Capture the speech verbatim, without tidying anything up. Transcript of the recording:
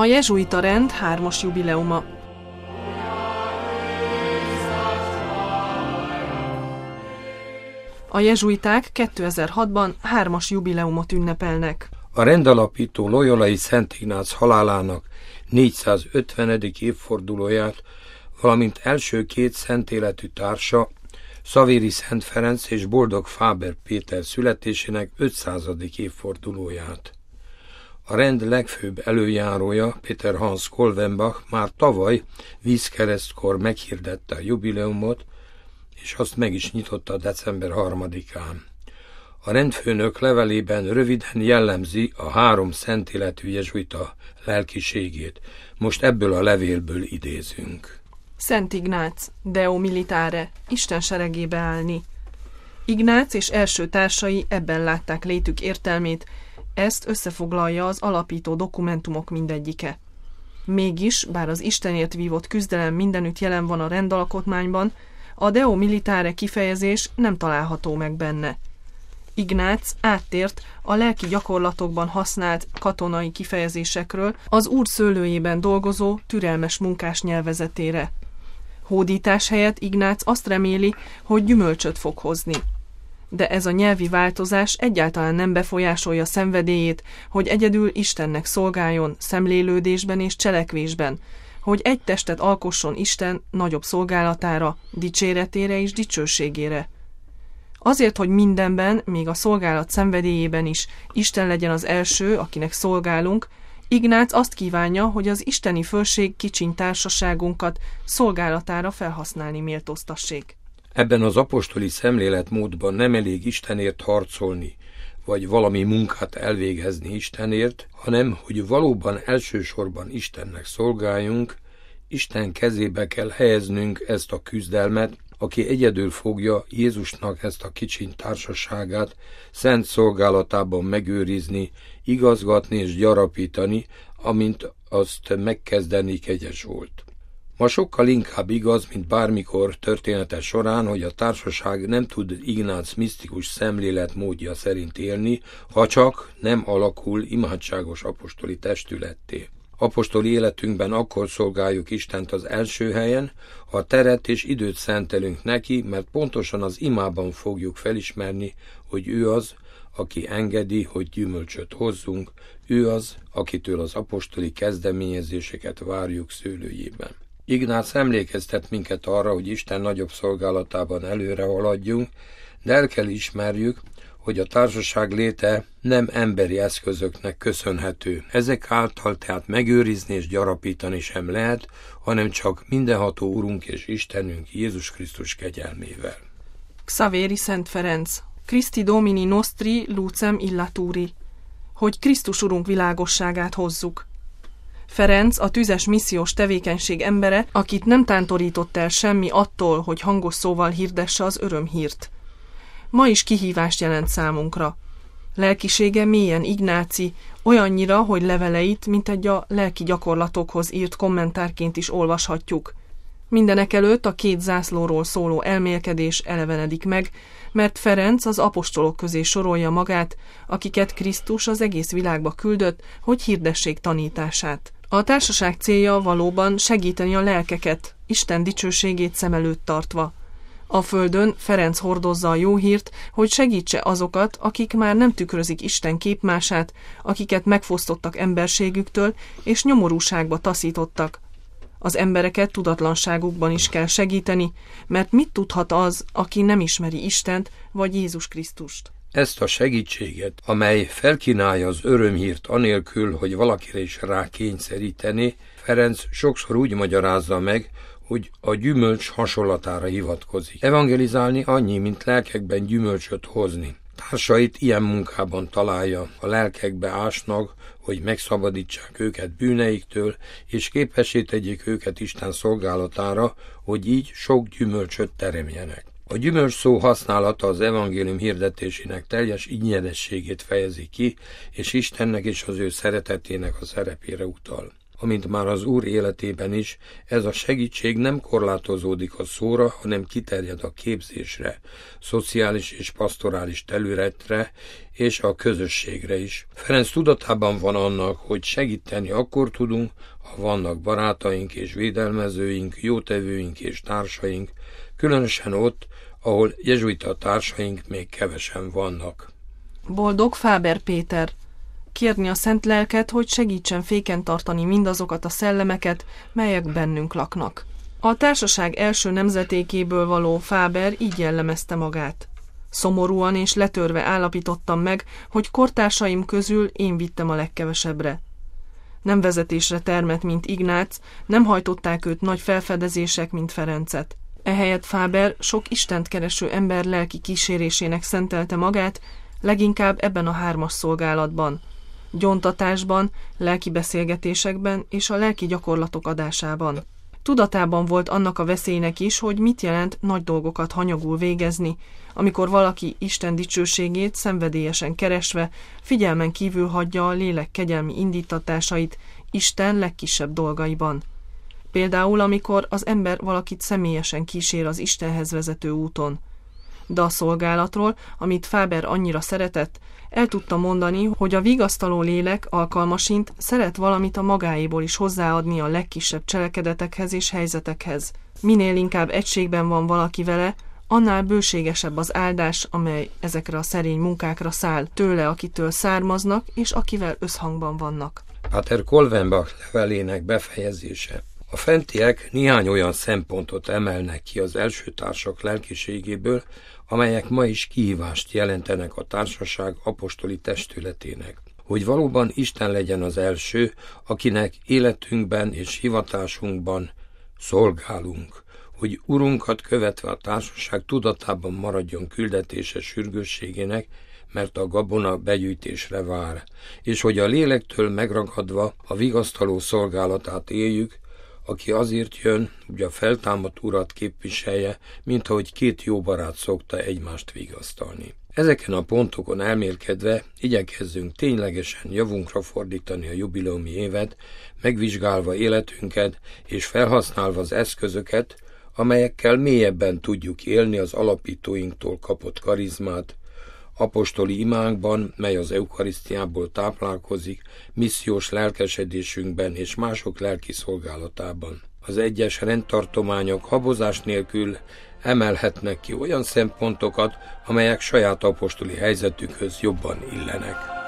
A jezsuita rend hármas jubileuma. A jezsuiták kétezer-hatban hármas jubileumot ünnepelnek. A rendalapító Loyolai Szent Ignác halálának négyszázötvenedik évfordulóját, valamint első két szentéletű társa, Szavéri Szent Ferenc és Boldog Fáber Péter születésének ötszázadik évfordulóját. A rend legfőbb előjárója, Péter Hans Kolvenbach már tavaly vízkeresztkor meghirdette a jubileumot, és azt meg is nyitotta december harmadikán. A rendfőnök levelében röviden jellemzi a három szentéletű jezsuita lelkiségét. Most ebből a levélből idézünk. Szent Ignác, Deo Militare, Isten seregébe állni. Ignác és első társai ebben látták létük értelmét, ezt összefoglalja az alapító dokumentumok mindegyike. Mégis, bár az Istenért vívott küzdelem mindenütt jelen van a rendalkotmányban, a Deo Militare kifejezés nem található meg benne. Ignác áttért a lelki gyakorlatokban használt katonai kifejezésekről az Úr szőlőjében dolgozó, türelmes munkás nyelvezetére. Hódítás helyett Ignác azt reméli, hogy gyümölcsöt fog hozni. De ez a nyelvi változás egyáltalán nem befolyásolja szenvedélyét, hogy egyedül Istennek szolgáljon szemlélődésben és cselekvésben, hogy egy testet alkosson Isten nagyobb szolgálatára, dicséretére és dicsőségére. Azért, hogy mindenben, még a szolgálat szenvedélyében is Isten legyen az első, akinek szolgálunk, Ignác azt kívánja, hogy az isteni fölség kicsiny társaságunkat szolgálatára felhasználni méltóztassék. Ebben az apostoli szemléletmódban nem elég Istenért harcolni, vagy valami munkát elvégezni Istenért, hanem, hogy valóban elsősorban Istennek szolgáljunk, Isten kezébe kell helyeznünk ezt a küzdelmet, aki egyedül fogja Jézusnak ezt a kicsiny társaságát szent szolgálatában megőrizni, igazgatni és gyarapítani, amint azt megkezdeni kegyes volt. Ma sokkal inkább igaz, mint bármikor története során, hogy a társaság nem tud Ignác misztikus szemléletmódja szerint élni, ha csak nem alakul imádságos apostoli testületté. Apostoli életünkben akkor szolgáljuk Istent az első helyen, ha teret és időt szentelünk neki, mert pontosan az imában fogjuk felismerni, hogy ő az, aki engedi, hogy gyümölcsöt hozzunk, ő az, akitől az apostoli kezdeményezéseket várjuk szőlőjében. Ignác emlékeztet minket arra, hogy Isten nagyobb szolgálatában előre haladjunk, de el kell ismerjük, hogy a társaság léte nem emberi eszközöknek köszönhető. Ezek által tehát megőrizni és gyarapítani sem lehet, hanem csak mindenható Urunk és Istenünk Jézus Krisztus kegyelmével. Szavéri Szent Ferenc, Christi Domini Nostri Lucem Illaturi, hogy Krisztus Urunk világosságát hozzuk. Ferenc a tüzes missziós tevékenység embere, akit nem tántorított el semmi attól, hogy hangos szóval hirdesse az örömhírt. Ma is kihívást jelent számunkra. Lelkisége mélyen ignáci, olyannyira, hogy leveleit, mint egy a lelki gyakorlatokhoz írt kommentárként is olvashatjuk. Mindenekelőtt a két zászlóról szóló elmélkedés elevenedik meg, mert Ferenc az apostolok közé sorolja magát, akiket Krisztus az egész világba küldött, hogy hirdessék tanítását. A társaság célja valóban segíteni a lelkeket, Isten dicsőségét szem előtt tartva. A földön Ferenc hordozza a jó hírt, hogy segítse azokat, akik már nem tükrözik Isten képmását, akiket megfosztottak emberségüktől és nyomorúságba taszítottak. Az embereket tudatlanságukban is kell segíteni, mert mit tudhat az, aki nem ismeri Istent vagy Jézus Krisztust? Ezt a segítséget, amely felkínálja az örömhírt anélkül, hogy valakire is rá kényszeríteni, Ferenc sokszor úgy magyarázza meg, hogy a gyümölcs hasonlatára hivatkozik. Evangelizálni annyi, mint lelkekben gyümölcsöt hozni. Társait ilyen munkában találja, a lelkekbe ásnak, hogy megszabadítsák őket bűneiktől, és képessé tegyék őket Isten szolgálatára, hogy így sok gyümölcsöt teremjenek. A gyümölcs szó használata az evangélium hirdetésének teljes ingyenességét fejezi ki, és Istennek és az ő szeretetének a szerepére utal. amint már az Úr életében is, ez a segítség nem korlátozódik a szóra, hanem kiterjed a képzésre, szociális és pastorális területre és a közösségre is. Ferenc tudatában van annak, hogy segíteni akkor tudunk, ha vannak barátaink és védelmezőink, jótevőink és társaink, különösen ott, ahol jezsuita társaink még kevesen vannak. Boldog Fáber Péter. Kérni a Szent Lelket, hogy segítsen féken tartani mindazokat a szellemeket, melyek bennünk laknak. A társaság első nemzetékéből való Fáber így jellemezte magát. Szomorúan és letörve állapítottam meg, hogy kortársaim közül én vittem a legkevesebbre. Nem vezetésre termett, mint Ignác, nem hajtották őt nagy felfedezések, mint Ferencet. Ehelyett Fáber sok Istent kereső ember lelki kísérésének szentelte magát, leginkább ebben a hármas szolgálatban, gyóntatásban, lelki beszélgetésekben és a lelki gyakorlatok adásában. Tudatában volt annak a veszélynek is, hogy mit jelent nagy dolgokat hanyagul végezni, amikor valaki Isten dicsőségét szenvedélyesen keresve figyelmen kívül hagyja a lélek kegyelmi indítatásait Isten legkisebb dolgaiban. Például, amikor az ember valakit személyesen kísér az Istenhez vezető úton. De a szolgálatról, amit Fáber annyira szeretett, el tudta mondani, hogy a vigasztaló lélek alkalmasint szeret valamit a magáéból is hozzáadni a legkisebb cselekedetekhez és helyzetekhez. Minél inkább egységben van valaki vele, annál bőségesebb az áldás, amely ezekre a szerény munkákra száll, tőle, akitől származnak, és akivel összhangban vannak. Páter Kolvenbach levelének befejezése. A fentiek néhány olyan szempontot emelnek ki az első társak lelkiségéből, amelyek ma is kihívást jelentenek a társaság apostoli testületének. Hogy valóban Isten legyen az első, akinek életünkben és hivatásunkban szolgálunk, hogy Urunkat követve a társaság tudatában maradjon küldetése sürgősségének, mert a gabona begyűjtésre vár, és hogy a lélektől megragadva a vigasztaló szolgálatát éljük, aki azért jön, hogy a feltámadt Urat képviselje, mint ahogy két jó barát szokta egymást vigasztalni. Ezeken a pontokon elmélkedve igyekezzünk ténylegesen javunkra fordítani a jubileumi évet, megvizsgálva életünket és felhasználva az eszközöket, amelyekkel mélyebben tudjuk élni az alapítóinktól kapott karizmát, apostoli imánkban, mely az eukarisztiából táplálkozik, missziós lelkesedésünkben és mások lelki szolgálatában. Az egyes rendtartományok habozás nélkül emelhetnek ki olyan szempontokat, amelyek saját apostoli helyzetükhöz jobban illenek.